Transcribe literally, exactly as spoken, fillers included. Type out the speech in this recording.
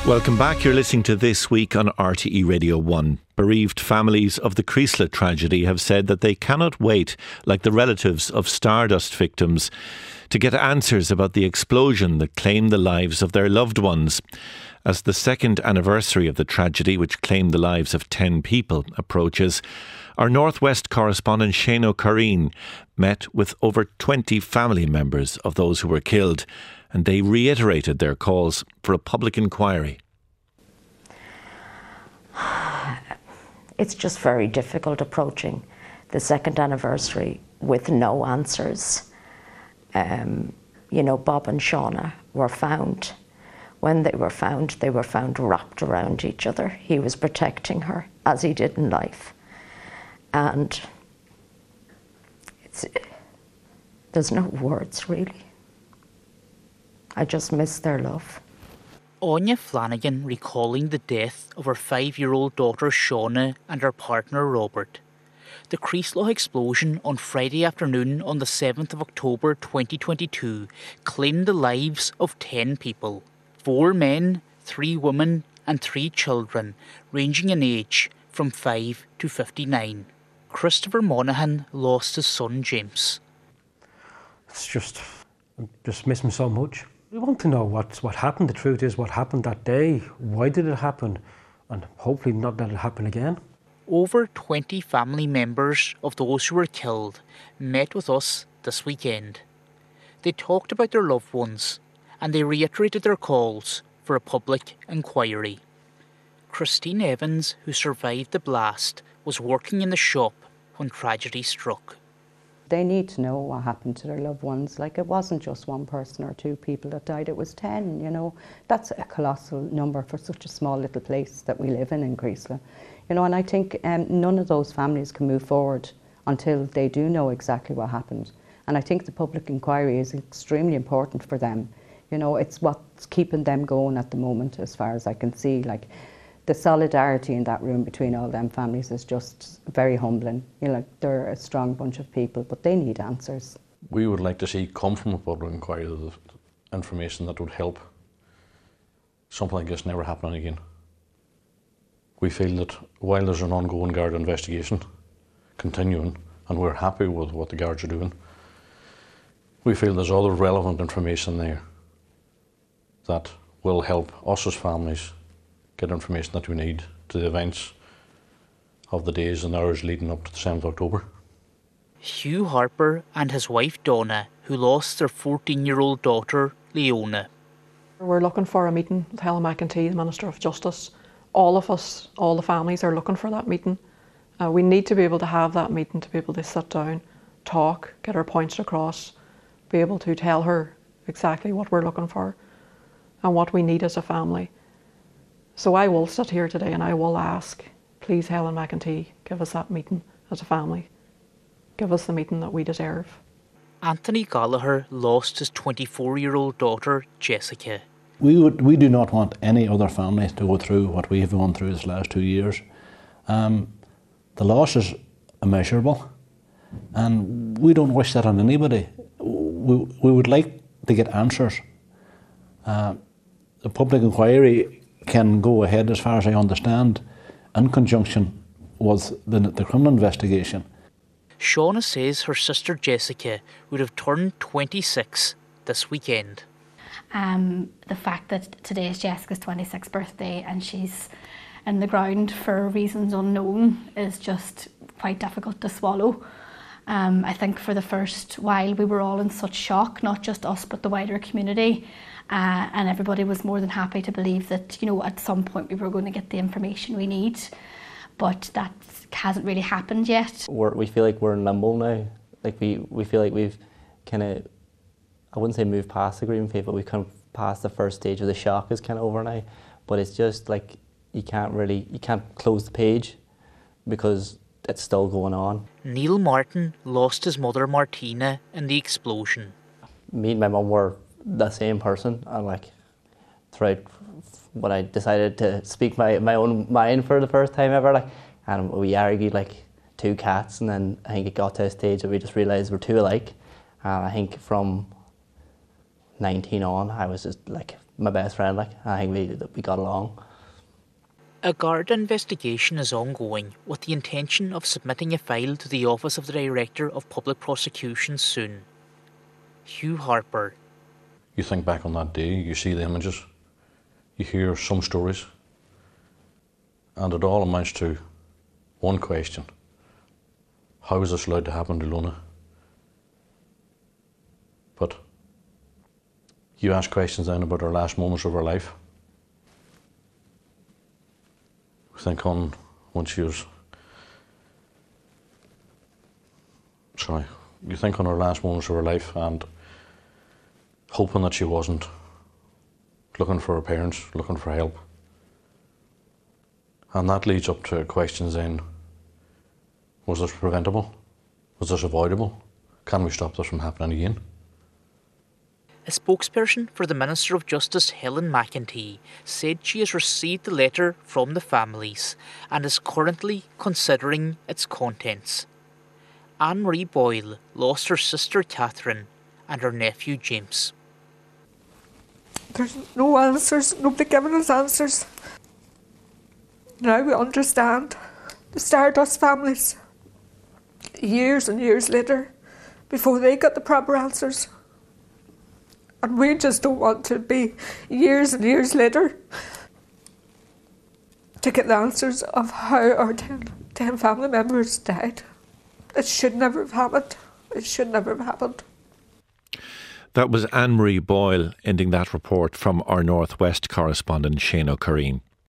Welcome back. You're listening to This Week on R T E Radio one. Bereaved families of the Creeslough tragedy have said that they cannot wait, like the relatives of Stardust victims, to get answers about the explosion that claimed the lives of their loved ones. As the second anniversary of the tragedy, which claimed the lives of ten people, approaches, our Northwest correspondent Shane O'Corrine met with over twenty family members of those who were killed, and they reiterated their calls for a public inquiry. It's just very difficult approaching the second anniversary with no answers. Um, you know, Bob and Shauna were found. When they were found, they were found wrapped around each other. He was protecting her, as he did in life. And it's, there's no words, really. I just miss their love. Anya Flanagan recalling the death of her five-year-old daughter Shauna and her partner Robert. The Creeslough explosion on Friday afternoon on the seventh of October twenty twenty-two claimed the lives of ten people. Four men, three women and three children, ranging in age from five to fifty-nine. Christopher Monaghan lost his son James. It's just, I just miss him so much. We want to know what, what happened. The truth is what happened that day. Why did it happen? And hopefully not that it'll happen again. Over twenty family members of those who were killed met with us this weekend. They talked about their loved ones and they reiterated their calls for a public inquiry. Christine Evans, who survived the blast, was working in the shop when tragedy struck. They need to know what happened to their loved ones. Like, it wasn't just one person or two people that died, it was ten, you know. That's a colossal number for such a small little place that we live in in Creeslough. You know, and I think um, none of those families can move forward until they do know exactly what happened. And I think the public inquiry is extremely important for them. You know, it's what's keeping them going at the moment, as far as I can see. Like, the solidarity in that room between all them families is just very humbling. You know, like, they're a strong bunch of people, but they need answers. We would like to see come from a public inquiry the information that would help something like this never happening again. We feel that while there's an ongoing Garda investigation continuing, and we're happy with what the Guards are doing, we feel there's other relevant information there that will help us as families get information that we need to the events of the days and hours leading up to the seventh of October. Hugh Harper and his wife Donna, who lost their fourteen-year-old daughter Leona. We're looking for a meeting with Helen McEntee, the Minister of Justice. All of us, all the families are looking for that meeting. Uh, we need to be able to have that meeting, to be able to sit down, talk, get our points across, be able to tell her exactly what we're looking for and what we need as a family. So I will sit here today and I will ask, please, Helen McEntee, give us that meeting as a family. Give us the meeting that we deserve. Anthony Gallagher lost his twenty-four-year-old daughter, Jessica. We would, we do not want any other family to go through what we have gone through this last two years. Um, the loss is immeasurable, and we don't wish that on anybody. We, we would like to get answers. Uh, the public inquiry can go ahead, as far as I understand, in conjunction with the, the criminal investigation. Shauna says her sister Jessica would have turned twenty-six this weekend. Um, the fact that today is Jessica's twenty-sixth birthday and she's in the ground for reasons unknown is just quite difficult to swallow. Um, I think for the first while we were all in such shock, not just us but the wider community, uh, and everybody was more than happy to believe that, you know, at some point we were going to get the information we need, but that hasn't really happened yet. We're, we feel like we're in limbo now. Like we, we feel like we've kind of, I wouldn't say moved past the grieving phase, but we've kind of passed the first stage of the shock is kind of over now. But it's just like, you can't really, you can't close the page because it's still going on. Neil Martin lost his mother Martina in the explosion. Me and my mum were the same person, and like throughout when I decided to speak my, my own mind for the first time ever, like, and we argued like two cats, and then I think it got to a stage that we just realised we're two alike. And I think from nineteen on, I was just like my best friend. Like, I think we we got along. A Garda investigation is ongoing with the intention of submitting a file to the Office of the Director of Public Prosecutions soon. Hugh Harper. You think back on that day, you see the images, you hear some stories, and it all amounts to one question. How is this allowed to happen to Lona? But you ask questions then about her last moments of her life. Think on when she was, sorry, you think on her last moments of her life and hoping that she wasn't looking for her parents, looking for help. And that leads up to questions then, was this preventable? Was this avoidable? Can we stop this from happening again? A spokesperson for the Minister of Justice, Helen McEntee, said she has received a letter from the families and is currently considering its contents. Anne-Marie Boyle lost her sister Catherine and her nephew James. There's no answers, nobody giving us answers. Now we understand the Stardust families, years and years later, before they got the proper answers. And we just don't want to be years and years later to get the answers of how our ten, ten family members died. It should never have happened. It should never have happened. That was Anne-Marie Boyle ending that report from our Northwest correspondent Shane O'Correen.